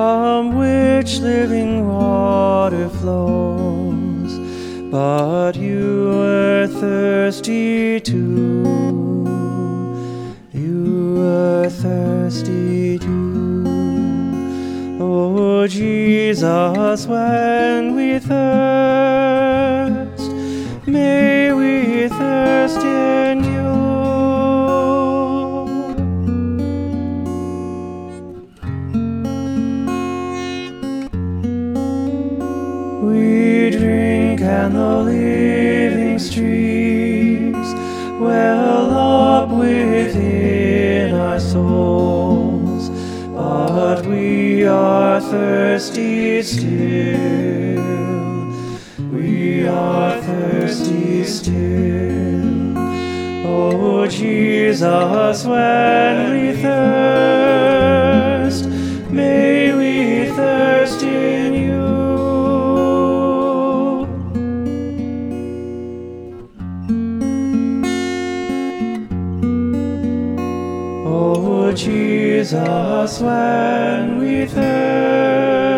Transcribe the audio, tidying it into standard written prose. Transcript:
from which living water flows, but you were thirsty too. You were thirsty too. Oh Jesus, when we thirst, may we thirst in you. We drink and the living streams well up within our souls, but we are thirsty still. We are thirsty still. Oh Jesus, when we thirst, may we thirst in you. Oh Jesus, when we thirst,